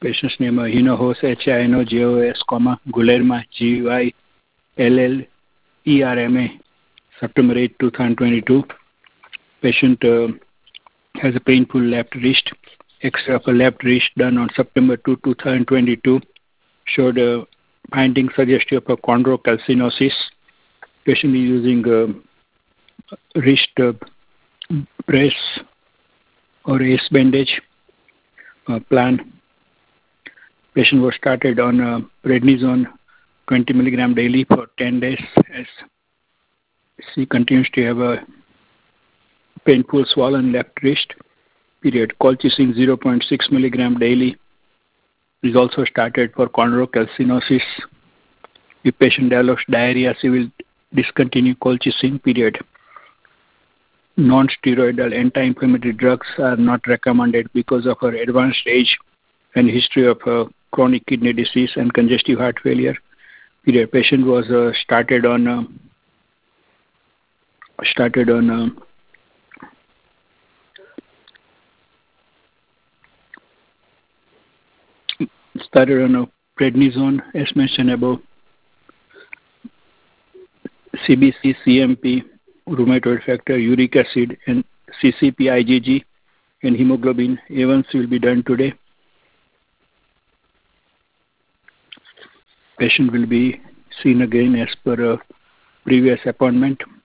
Patient's name Hinojos, Hinojos, Guillerma, Gyllerma, September 8, 2022. Patient has a painful left wrist. X-ray of a left wrist done on September 2, 2022 showed finding suggestive of a chondrocalcinosis. Patient is using wrist brace or ace bandage plan. Patient was started on prednisone 20 mg daily for 10 days as she continues to have a painful swollen left wrist. Period. Colchicine 0.6 mg daily is also started for chondrocalcinosis. If patient develops diarrhea, she will discontinue colchicine. Period. Non-steroidal anti-inflammatory drugs are not recommended because of her advanced age and history of chronic kidney disease and congestive heart failure. Period. Patient was started on prednisone, as mentioned above, CBC, CMP, rheumatoid factor, uric acid, and CCP, IgG, and hemoglobin. A1C will be done today. Patient will be seen again as per a previous appointment.